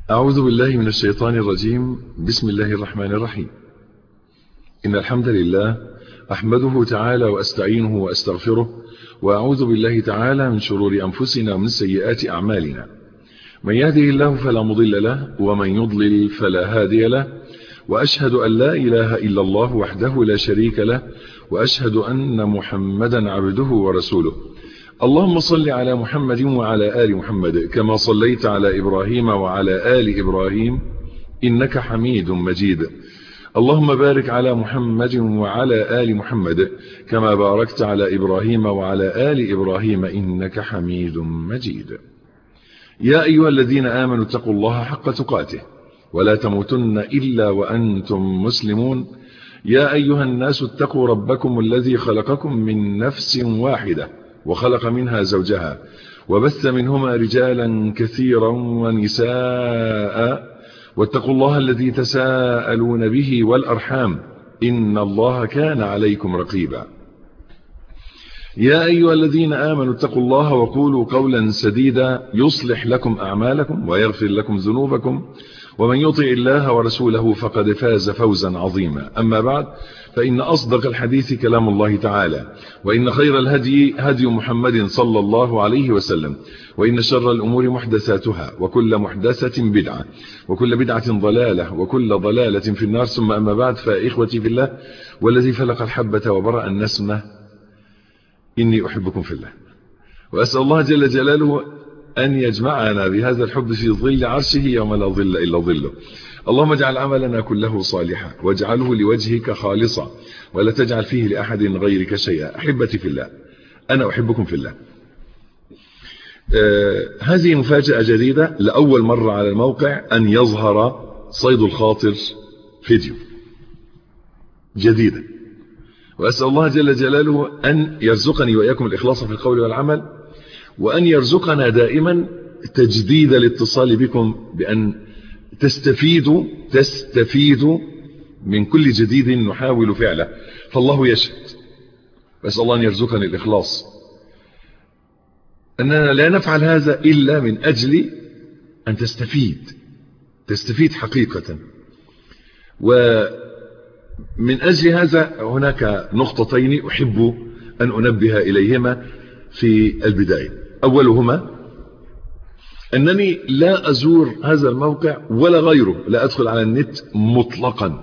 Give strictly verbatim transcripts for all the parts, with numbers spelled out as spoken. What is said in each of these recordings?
أعوذ بالله من الشيطان الرجيم. بسم الله الرحمن الرحيم. إن الحمد لله أحمده تعالى وأستعينه وأستغفره، وأعوذ بالله تعالى من شرور أنفسنا ومن سيئات أعمالنا. من يهده الله فلا مضل له، ومن يضلل فلا هادي له، وأشهد أن لا إله إلا الله وحده لا شريك له، وأشهد أن محمدا عبده ورسوله. اللهم صل على محمد وعلى آل محمد كما صليت على إبراهيم وعلى آل إبراهيم إنك حميد مجيد. اللهم بارك على محمد وعلى آل محمد كما باركت على إبراهيم وعلى آل إبراهيم إنك حميد مجيد. يا أيها الذين آمنوا اتقوا الله حق تقاته ولا تموتن إلا وأنتم مسلمون. يا أيها الناس اتقوا ربكم الذي خلقكم من نفس واحدة وخلق منها زوجها وبث منهما رجالا كثيرا ونساء، واتقوا الله الذي تساءلون به والأرحام إن الله كان عليكم رقيبا. يا أيها الذين آمنوا اتقوا الله وقولوا قولا سديدا يصلح لكم أعمالكم ويغفر لكم ذنوبكم، ومن يطع الله ورسوله فقد فاز فوزا عظيما. أما بعد، فإن أصدق الحديث كلام الله تعالى، وإن خير الهدي هدي محمد صلى الله عليه وسلم، وإن شر الأمور محدثاتها، وكل محدثة بدعة، وكل بدعة ضلالة، وكل ضلالة في النار. ثم أما بعد، فإخوتي في الله والذي فلق الحبة وبرأ النسمة، إني أحبكم في الله، وأسأل الله جل جلاله أن يجمعنا بهذا الحب في ظل عرشه يوم لا ظل إلا ظله. اللهم اجعل عملنا كله صالحا، واجعله لوجهك خالصا، ولا تجعل فيه لأحد غيرك شيئا. أحبتي في الله، أنا أحبكم في الله. آه هذه مفاجأة جديدة، لأول مرة على الموقع أن يظهر صيد الخاطر فيديو جديدة، وأسأل الله جل جلاله أن يرزقني وإياكم الإخلاص في القول والعمل، وأن يرزقنا دائما تجديد الاتصال بكم، بأن تستفيدوا تستفيدوا من كل جديد نحاول فعله، فالله يشهد. بس الله أن يرزقني الإخلاص، أننا لا نفعل هذا إلا من أجل أن تستفيد تستفيد حقيقة. ومن أجل هذا هناك نقطتين أحب أن أنبه إليهما في البداية. أولهما أنني لا أزور هذا الموقع ولا غيره، لا أدخل على النت مطلقا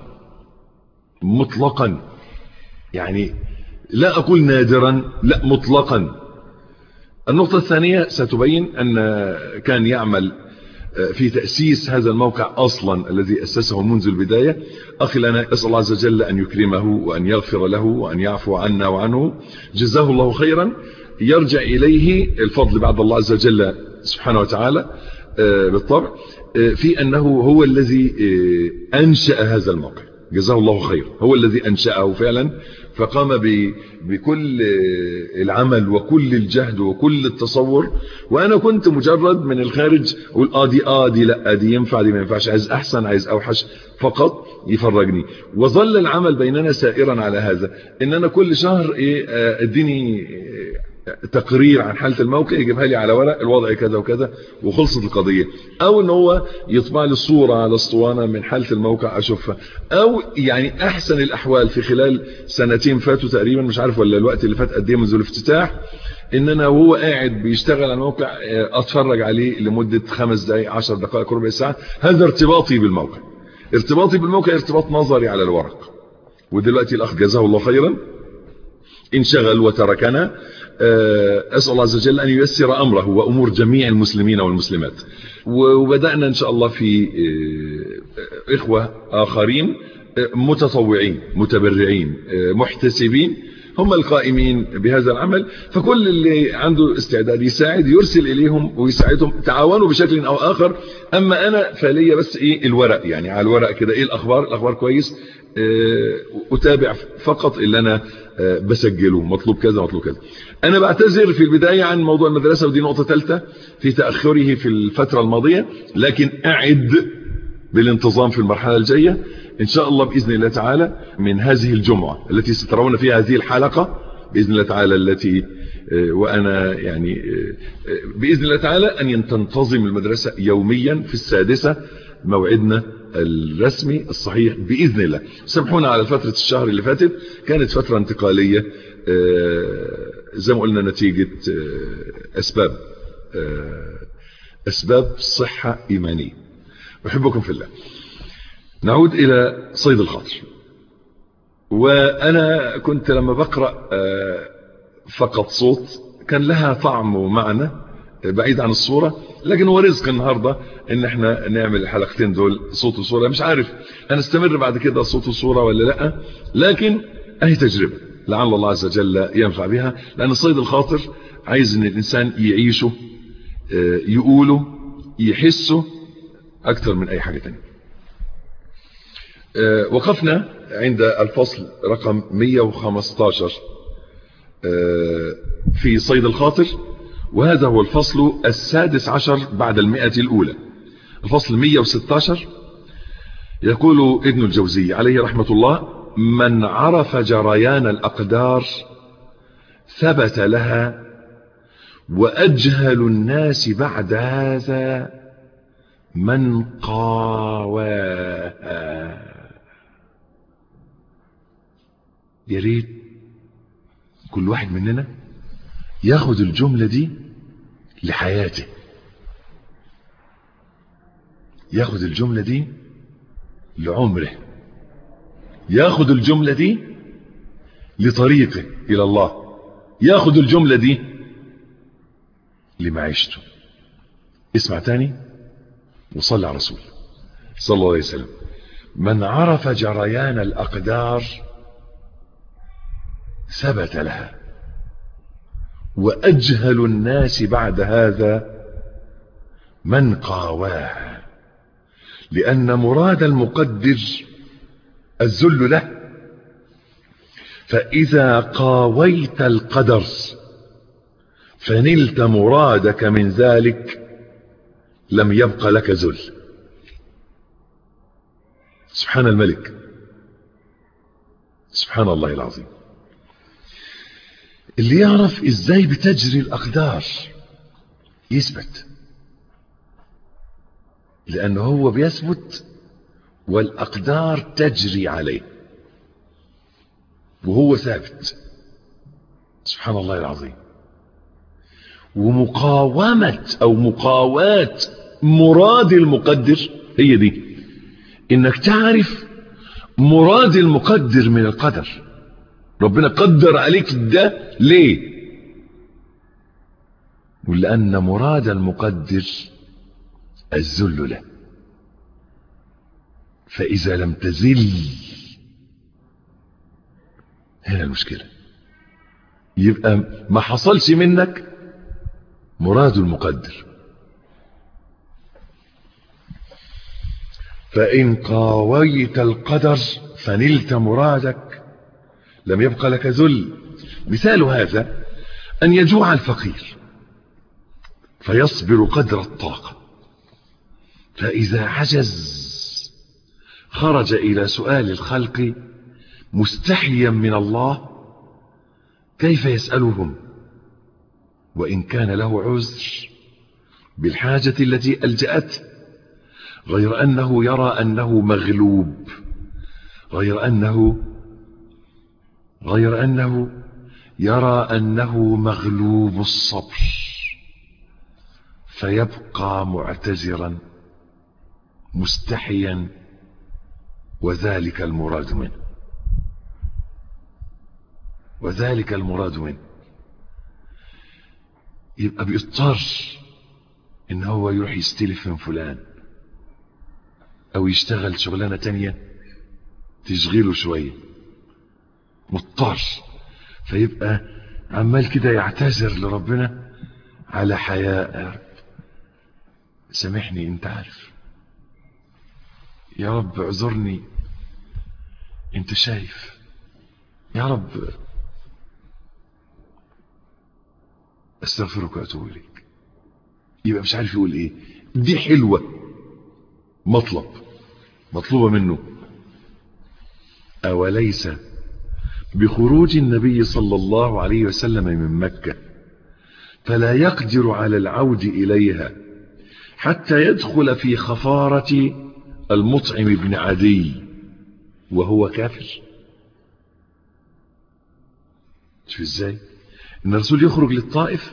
مطلقا يعني لا أقول نادرا، لا مطلقا. النقطة الثانية ستبين أن كان يعمل في تأسيس هذا الموقع أصلا الذي أسسه منذ البداية أخي لنا، أسأل الله عز وجل أن يكرمه وأن يغفر له وأن يعفو عنا وعنه، جزاه الله خيرا. يرجع إليه الفضل بعد الله عز وجل سبحانه وتعالى بالطبع، في أنه هو الذي أنشأ هذا الموقع، جزاه الله خير، هو الذي أنشأه فعلا، فقام بكل العمل وكل الجهد وكل التصور. وأنا كنت مجرد من الخارج أقول آه دي آه دي لا دي ينفع دي ما ينفعش، عايز أحسن عايز أوحش، فقط يفرجني. وظل العمل بيننا سائرا على هذا، إن أنا كل شهر إيه أديني تقرير عن حالة الموقع، يجيبها لي على ورق الوضع كذا وكذا وخلصت القضية، او ان هو يطبع لي الصورة على اسطوانة من حالة الموقع اشوفها، او يعني احسن الاحوال في خلال سنتين فاتوا تقريبا، مش عارف ولا الوقت اللي فات قد ايه منذ الافتتاح، ان انا وهو قاعد بيشتغل على الموقع اتفرج عليه لمدة خمس دقائق عشر دقائق ربع ساعة. هذا ارتباطي بالموقع، ارتباطي بالموقع ارتباط نظري على الورق. ودلوقتي الاخ جزاه الله خيرا انشغل وتركنا، أسأل الله عز وجل أن ييسر أمره وأمور جميع المسلمين والمسلمات. وبدأنا إن شاء الله في إخوة آخرين متطوعين متبرعين محتسبين هم القائمين بهذا العمل، فكل اللي عنده استعداد يساعد يرسل إليهم ويساعدهم، تعاونوا بشكل أو آخر. أما أنا فليا بس إيه الورق، يعني على الورق كده إيه الأخبار الأخبار كويس، أتابع فقط اللي أنا بسجله، مطلوب كذا مطلوب كذا. أنا بعتذر في البداية عن موضوع المدرسة، ودي نقطة ثالثة في تأخره في الفترة الماضية، لكن أعد بالانتظام في المرحلة الجاية إن شاء الله بإذن الله تعالى. من هذه الجمعة التي سترون فيها هذه الحلقة بإذن الله تعالى، التي وأنا يعني بإذن الله تعالى أن تنتظم المدرسة يوميا في السادسة موعدنا الرسمي الصحيح بإذن الله. سامحونا على فترة الشهر اللي فاتت، كانت فترة انتقالية زي ما قلنا نتيجة أسباب أسباب صحة إيمانية. أحبكم في الله. نعود إلى صيد الخاطر. وأنا كنت لما بقرأ فقط صوت كان لها طعم ومعنى بعيد عن الصورة، لكن هو رزق النهاردة ان احنا نعمل الحلقتين دول صوت وصورة. مش عارف هنستمر بعد كده صوت وصورة ولا لا، لكن اهي تجربة لعل الله عز وجل ينفع بها، لان صيد الخاطر عايز ان الانسان يعيشه يقوله يحسه اكتر من اي حاجة تانية. وقفنا عند الفصل رقم مئة وخمسة عشر في صيد الخاطر، وهذا هو الفصل السادس عشر بعد المئة الأولى. الفصل مئة وستة عشر يقول ابن الجوزي عليه رحمة الله: من عرف جريان الأقدار ثبت لها، وأجهل الناس بعد هذا من قاواها. يا ريت كل واحد مننا ياخد الجملة دي لحياته، ياخد الجملة دي لعمره، ياخد الجملة دي لطريقه إلى الله، ياخد الجملة دي لمعيشته. اسمع تاني وصلي على رسول صلى الله عليه وسلم: من عرف جريان الأقدار ثبت لها، وأجهل الناس بعد هذا من قاواها. لأن مراد المقدر الذل له، فإذا قاويت القدر فنلت مرادك من ذلك لم يبق لك ذل. سبحان الملك، سبحان الله العظيم. اللي يعرف ازاي بتجري الأقدار يثبت، لأنه هو بيثبت والأقدار تجري عليه وهو ثابت. سبحان الله العظيم. ومقاومة أو مقاواة مراد المقدر هي دي، إنك تعرف مراد المقدر من القدر. ربنا قدر عليك ده ليه؟ ولأن مراد المقدر الذل له، فإذا لم تذل هنا المشكلة، يبقى ما حصلش منك مراد المقدر. فإن قاويت القدر فنلت مرادك لم يبقى لك ذل. مثال هذا أن يجوع الفقير فيصبر قدر الطاقة، فإذا عجز خرج إلى سؤال الخلق مستحيا من الله كيف يسألهم، وإن كان له عذر بالحاجة التي ألجأته، غير أنه يرى أنه مغلوب، غير أنه غير أنه يرى أنه مغلوب الصبر، فيبقى معتذرا مستحيا، وذلك المراد منه، وذلك المراد منه. يبقى بيضطر ان هو يروح يستلف من فلان او يشتغل شغلانة تانية تشغيله شوية، مضطر، فيبقى عمال كده يعتذر لربنا على حياء: سامحني انت عارف، يا رب اعذرني انت شايف، يا رب استغفرك واتوب اليك. يبقى مش عارف يقول ايه. دي حلوة، مطلب مطلوبة منه. أوليس بخروج النبي صلى الله عليه وسلم من مكة فلا يقدر على العود إليها حتى يدخل في خفارة المطعم بن عدي وهو كافر. شوف ازاي ان الرسول يخرج للطائف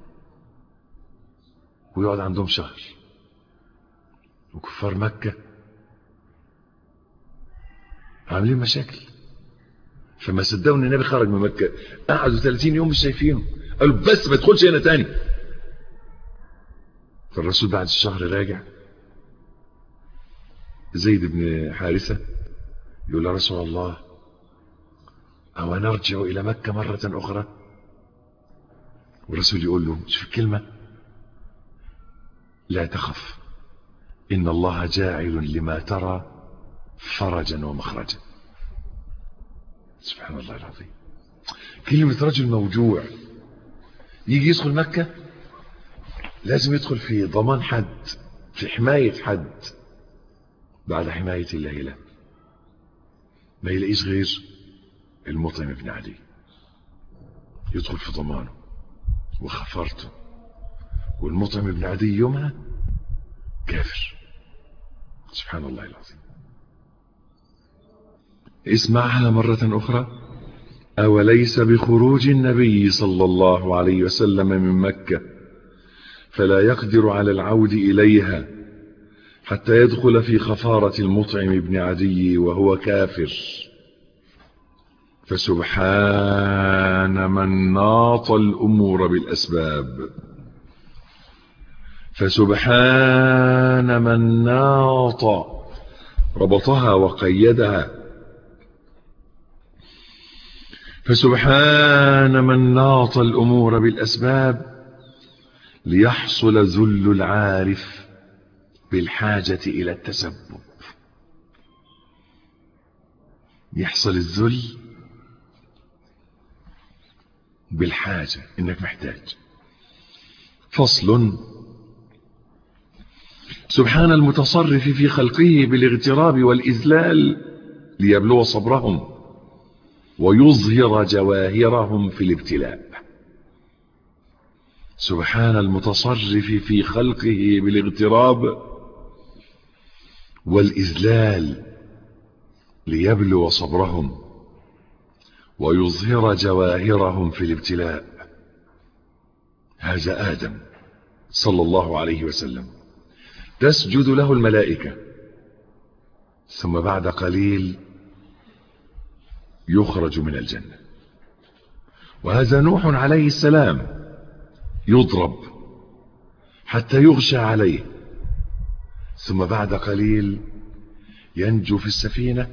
ويقعد عندهم شهر، وكفار مكة عاملين مشاكل، فما صدقوا ان النبي خرج من مكة، قعدوا ثلاثين يوم مش شايفينه، قالوا بس ما تدخلش هنا تاني. فالرسول بعد الشهر راجع، زيد بن حارثة يقول يا رسول الله أو نرجع إلى مكة مرة أخرى؟ والرسول يقول له شوف الكلمة، لا تخف إن الله جاعل لما ترى فرجا ومخرجا. سبحان الله العظيم. كلمة رجل موجوع يجي يدخل مكة لازم يدخل في ضمان حد، في حماية حد بعد حماية الله له، ما يلاقيش غير المطعم بن عدي يدخل في ضمانه وخفرته، والمطعم بن عدي يومها كافر. سبحان الله العظيم. اسمعها مرة أخرى. أوليس بخروج النبي صلى الله عليه وسلم من مكة فلا يقدر على العود إليها حتى يدخل في خفارة المطعم بن عدي وهو كافر. فسبحان من ناط الأمور بالأسباب، فسبحان من ناط ربطها وقيدها، فسبحان من ناط الأمور بالأسباب ليحصل ذل العارف بالحاجة إلى التسبب. يحصل الذل بالحاجة، إنك محتاج. فصل. سبحان المتصرف في خلقه بالاغتراب والإذلال ليبلو صبرهم ويظهر جواهرهم في الابتلاء. سبحان المتصرف في خلقه بالاغتراب والإذلال ليبلو صبرهم ويظهر جواهرهم في الابتلاء. هذا آدم صلى الله عليه وسلم تسجد له الملائكة، ثم بعد قليل يخرج من الجنة. وهذا نوح عليه السلام يضرب حتى يغشى عليه، ثم بعد قليل ينجو في السفينة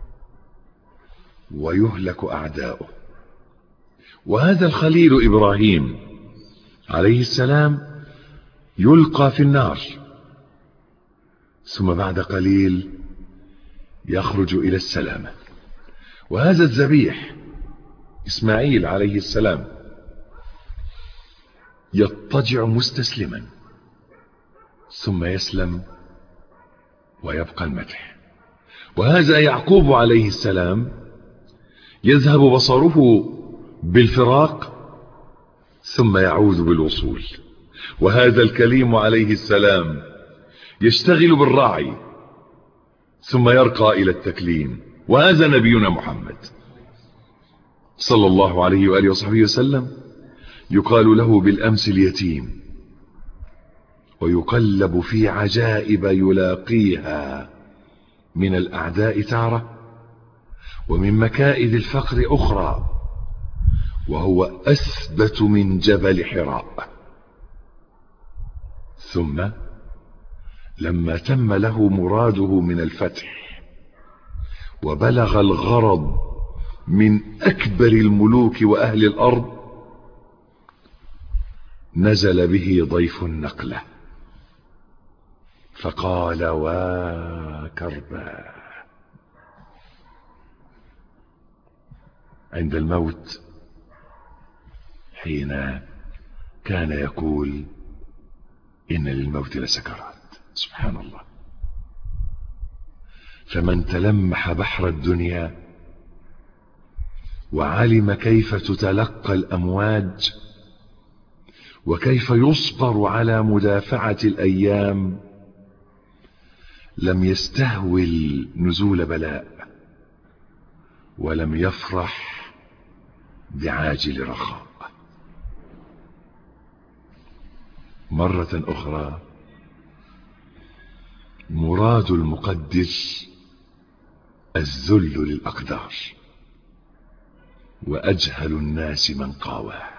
ويهلك أعداؤه. وهذا الخليل إبراهيم عليه السلام يلقى في النار، ثم بعد قليل يخرج إلى السلامة. وهذا الذبيح إسماعيل عليه السلام يضطجع مستسلما، ثم يسلم ويبقى المدح. وهذا يعقوب عليه السلام يذهب بصره بالفراق ثم يعود بالوصول. وهذا الكليم عليه السلام يشتغل بالرعي ثم يرقى إلى التكليم. وهذا نبينا محمد صلى الله عليه وآله وصحبه وسلم يقال له بالأمس اليتيم، ويقلب في عجائب يلاقيها من الأعداء تارة ومن مكائد الفقر أخرى، وهو أثبت من جبل حراء. ثم لما تم له مراده من الفتح وبلغ الغرض من أكبر الملوك وأهل الأرض، نزل به ضيف النقلة فقال واكربا. عند الموت حين كان يقول إن للموت لسكرات. سبحان الله. فمن تلمح بحر الدنيا وعلم كيف تتلقى الأمواج وكيف يصبر على مدافعة الأيام لم يستهول نزول بلاء ولم يفرح بعاجل رخاء. مرة أخرى مراد المقدر الذل للأقدار، وأجهل الناس من قاواه.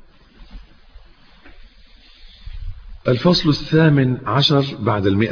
الفصل الثامن عشر بعد المئة.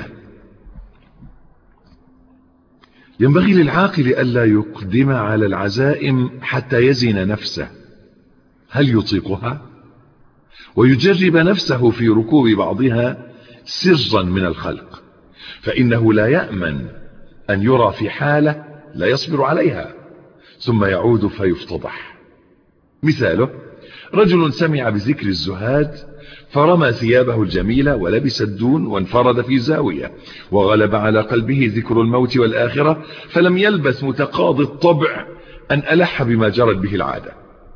ينبغي للعاقل ألا يقدم على العزائم حتى يزن نفسه هل يطيقها، ويجرب نفسه في ركوب بعضها سرا من الخلق، فإنه لا يأمن أن يرى في حالة لا يصبر عليها ثم يعود فيفتضح. مثاله رجل سمع بذكر الزهاد فرمى ثيابه الجميلة ولبس الدون وانفرد في زاوية، وغلب على قلبه ذكر الموت والآخرة، فلم يلبث متقاضي الطبع أن ألح بما جرت به العادة.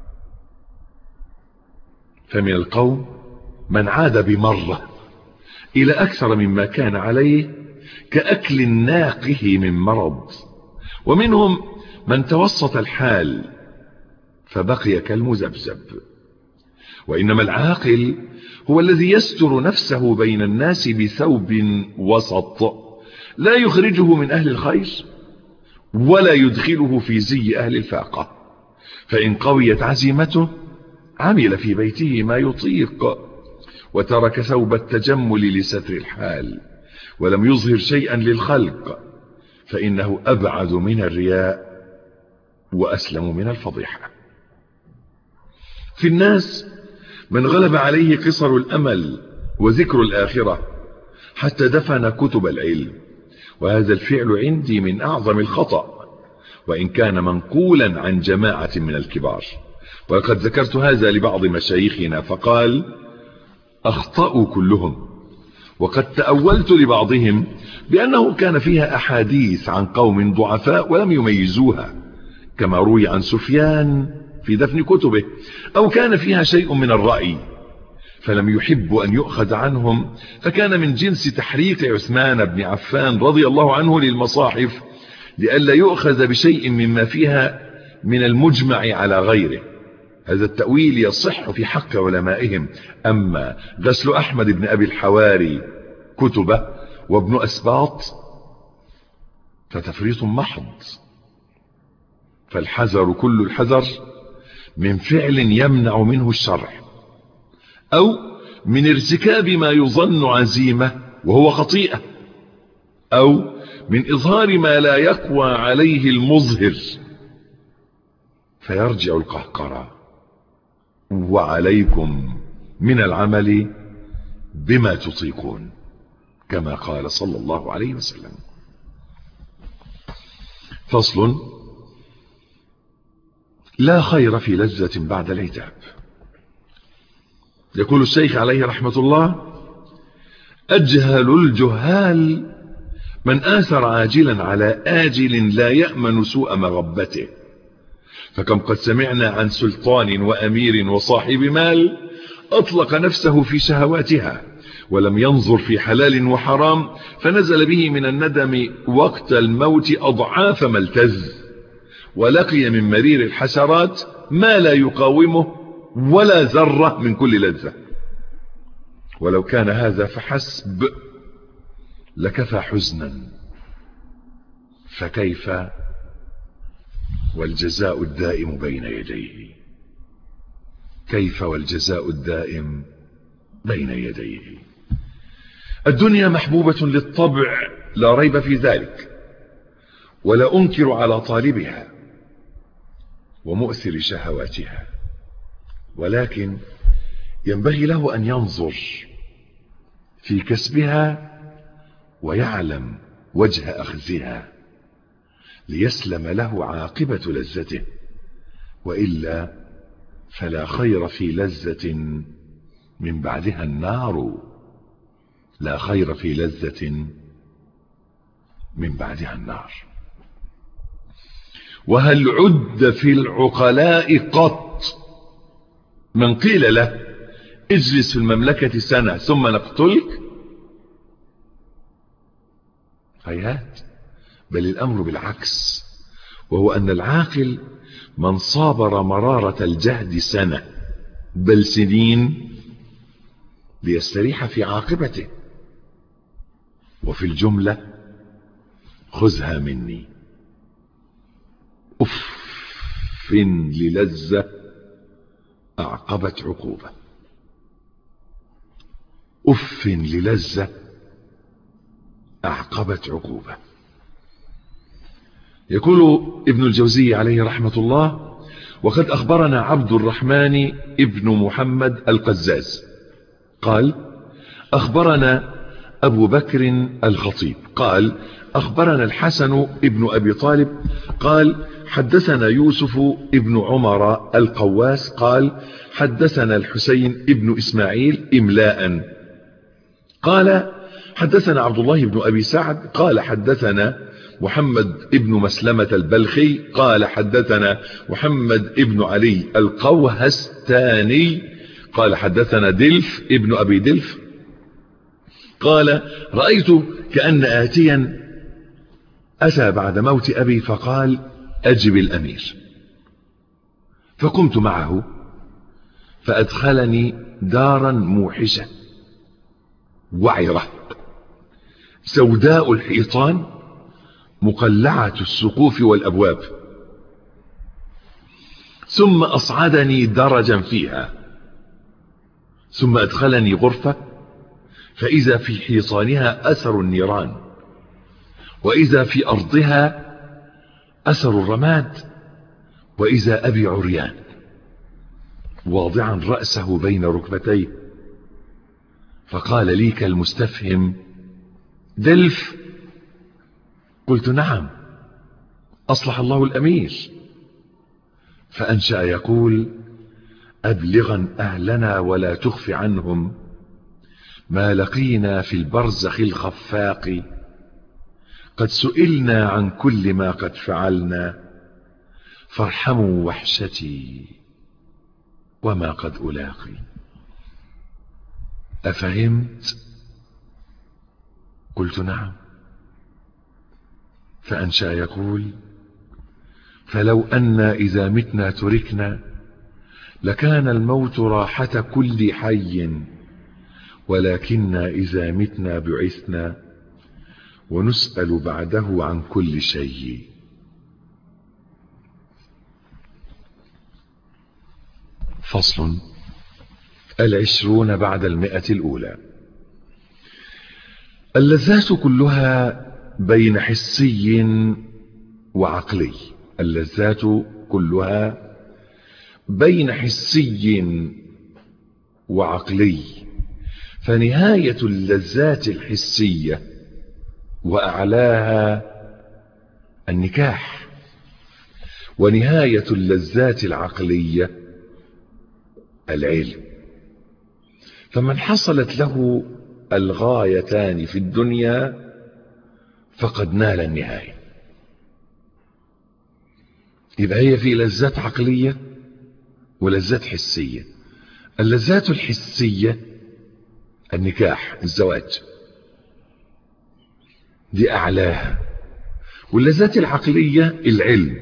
فمن القوم من عاد بمرة إلى أكثر مما كان عليه كأكل ناقه من مرض، ومنهم من توسط الحال فبقي كالمزبزب. وإنما العاقل هو الذي يستر نفسه بين الناس بثوب وسط لا يخرجه من أهل الخير ولا يدخله في زي أهل الفاقة، فإن قويت عزيمته عمل في بيته ما يطيق وترك ثوب التجمل لستر الحال ولم يظهر شيئا للخلق، فإنه أبعد من الرياء وأسلم من الفضيحة. في الناس من غلب عليه قصر الأمل وذكر الآخرة حتى دفن كتب العلم، وهذا الفعل عندي من أعظم الخطأ وإن كان منقولا عن جماعة من الكبار. وقد ذكرت هذا لبعض مشايخنا فقال أخطأوا كلهم، وقد تأولت لبعضهم بأنه كان فيها أحاديث عن قوم ضعفاء ولم يميزوها كما روي عن سفيان في دفن كتبه، أو كان فيها شيء من الرأي فلم يحب أن يؤخذ عنهم، فكان من جنس تحريك عثمان بن عفان رضي الله عنه للمصاحف لئلا يؤخذ بشيء مما فيها من المجمع على غيره. هذا التأويل يصح في حق علمائهم، أما غسل أحمد بن أبي الحواري كتبه وابن أسباط فتفريط محض. فالحذر كل الحذر من فعل يمنع منه الشرع، أو من ارتكاب ما يظن عزيمة وهو خطيئة، أو من إظهار ما لا يقوى عليه المظهر فيرجع القهقرة. وعليكم من العمل بما تطيقون كما قال صلى الله عليه وسلم. فصل: لا خير في لذة بعد العتاب. يقول الشيخ عليه رحمة الله: أجهل الجهال من آثر عاجلا على آجل لا يأمن سوء مغبته، فكم قد سمعنا عن سلطان وأمير وصاحب مال أطلق نفسه في شهواتها ولم ينظر في حلال وحرام، فنزل به من الندم وقت الموت أضعاف ما التز، ولقي من مرير الحسرات ما لا يقاومه ولا ذرة من كل لذة. ولو كان هذا فحسب لكفى حزنا، فكيف والجزاء الدائم بين يديه. كيف والجزاء الدائم بين يديه. الدنيا محبوبة للطبع لا ريب في ذلك، ولا أنكر على طالبها ومؤثر شهواتها، ولكن ينبغي له أن ينظر في كسبها ويعلم وجه أخذها ليسلم له عاقبة لذته، وإلا فلا خير في لذة من بعدها النار. لا خير في لذة من بعدها النار. وهل عد في العقلاء قط من قيل له اجلس في المملكة سنة ثم نقتلك؟ هيهات، بل الأمر بالعكس، وهو أن العاقل من صابر مرارة الجهد سنة بل سنين ليستريح في عاقبته. وفي الجملة خذها مني، أف للذة أعقبت عقوبة، أف للذة أعقبت عقوبة. يقول ابن الجوزي عليه رحمة الله: وقد أخبرنا عبد الرحمن ابن محمد القزاز قال: أخبرنا أبو بكر الخطيب قال: أخبرنا الحسن ابن أبي طالب قال: حدثنا يوسف ابن عمر القواس قال: حدثنا الحسين ابن إسماعيل إملاء قال: حدثنا عبد الله بن أبي سعد قال: حدثنا محمد ابن مسلمة البلخي قال: حدثنا محمد ابن علي القوهستاني قال: حدثنا دلف ابن أبي دلف قال: رأيت كأن آتيا أتى بعد موت أبي فقال: أجب الأمير، فقمت معه فأدخلني دارا موحشة وعرة سوداء الحيطان مقلعة السقوف والأبواب، ثم أصعدني درجا فيها، ثم أدخلني غرفة فإذا في حيطانها أثر النيران، وإذا في أرضها أثر الرماد، وإذا أبي عريان واضعا رأسه بين ركبتيه، فقال لي كالمستفهم: دلف؟ قلت: نعم، أصلح الله الأمير. فأنشأ يقول: أبلغا أهلنا ولا تخف عنهم ما لقينا في البرزخ الخفاق، قد سئلنا عن كل ما قد فعلنا، فارحموا وحشتي وما قد ألاقي. أفهمت؟ قلت: نعم. فأنشأ يقول: فلو أنا إذا متنا تركنا لكان الموت راحة كل حي، ولكننا إذا متنا بعثنا ونسأل بعده عن كل شيء. فصل: العشرون بعد المئة الأولى. اللذات كلها بين حسي وعقلي، اللذات كلها بين حسي وعقلي، فنهاية اللذات الحسية وأعلاها النكاح، ونهاية اللذات العقلية العلم. فمن حصلت له الغايتان في الدنيا فقد نال النهاية. يبقى هي في لذات عقلية ولذات حسية. اللذات الحسية النكاح، الزواج، دي أعلاها، واللذات العقلية العلم،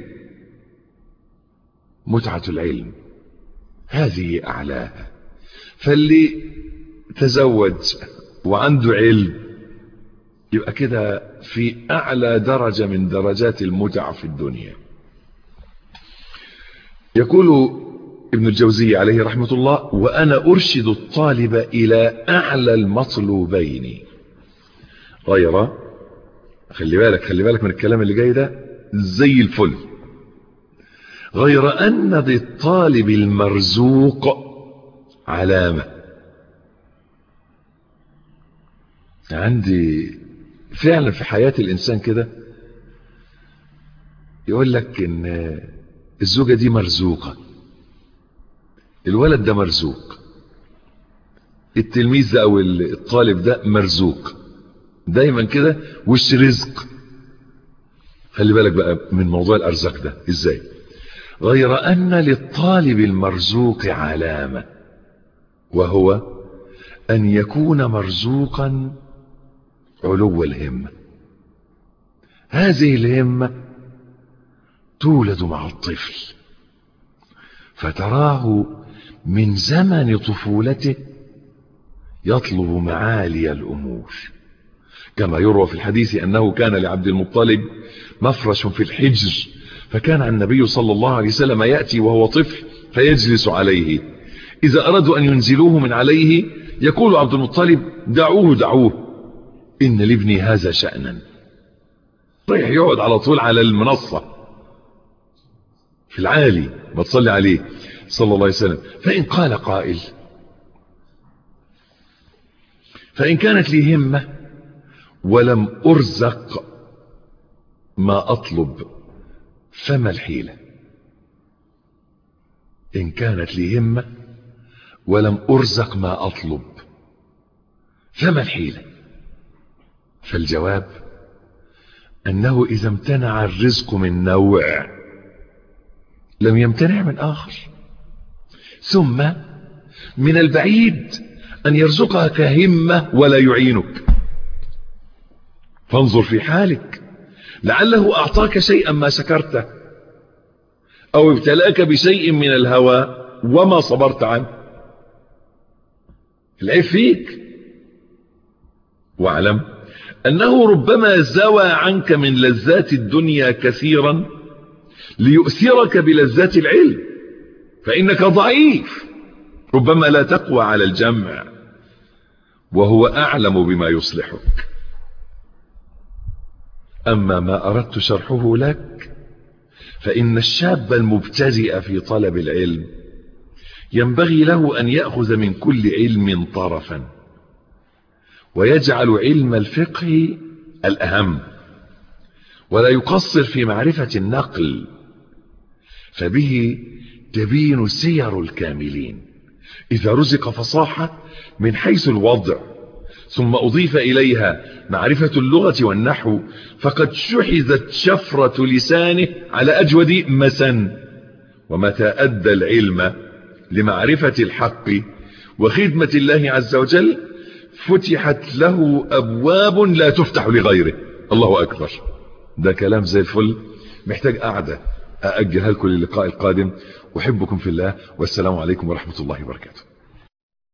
متعة العلم، هذه أعلاها. فاللي تزوج وعنده علم يبقى كده في أعلى درجة من درجات المتع في الدنيا. يقول ابن الجوزي عليه رحمة الله: وأنا أرشد الطالب إلى أعلى المطلوبين، غير، خلي بالك خلي بالك من الكلام اللي جاي ده زي الفل، غير أن للطالب المرزوق علامة. عندي فعلا في حياة الإنسان كده يقول لك إن الزوجة دي مرزوقة، الولد ده مرزوق، التلميذ ده أو الطالب ده مرزوق، دايما كده وش رزق. خلي بالك بقى من موضوع الأرزاق ده إزاي. غير أن للطالب المرزوق علامة، وهو أن يكون مرزوقا علو الهمة. هذه الهمة تولد مع الطفل، فتراه من زمن طفولته يطلب معالي الأمور، كما يروى في الحديث أنه كان لعبد المطلب مفرش في الحجر، فكان النبي صلى الله عليه وسلم يأتي وهو طفل فيجلس عليه، إذا أرادوا أن ينزلوه من عليه يقول عبد المطلب دعوه دعوه إن لابني هذا شأنا، رايح يقعد على طول على المنصة في العالي ما تصلي عليه صلى الله عليه وسلم. فإن قال قائل فإن كانت لي همة ولم أرزق ما أطلب فما الحيلة؟ إن كانت لي همة ولم أرزق ما أطلب فما الحيلة؟ فالجواب أنه إذا امتنع الرزق من نوع لم يمتنع من آخر، ثم من البعيد أن يرزقك همة ولا يعينك، فانظر في حالك، لعله أعطاك شيئا ما شكرته، أو ابتلاك بشيء من الهوى وما صبرت عنه، العيب فيك. واعلم أنه ربما زوى عنك من لذات الدنيا كثيرا ليؤثرك بلذات العلم، فإنك ضعيف ربما لا تقوى على الجمع، وهو أعلم بما يصلحك. أما ما أردت شرحه لك فإن الشاب المبتدئ في طلب العلم ينبغي له أن يأخذ من كل علم طرفا، ويجعل علم الفقه الأهم، ولا يقصر في معرفة النقل، فبه تبين سير الكاملين. إذا رزق فصاحة من حيث الوضع ثم أضيف إليها معرفة اللغة والنحو فقد شحذت شفرة لسانه على أجود مسن. ومتى أدى العلم لمعرفة الحق وخدمة الله عز وجل فتحت له أبواب لا تفتح لغيره. الله أكبر، ده كلام زي الفل، محتاج قعدة أأجلها لكم للقاء القادم. أحبكم في الله، والسلام عليكم ورحمة الله وبركاته.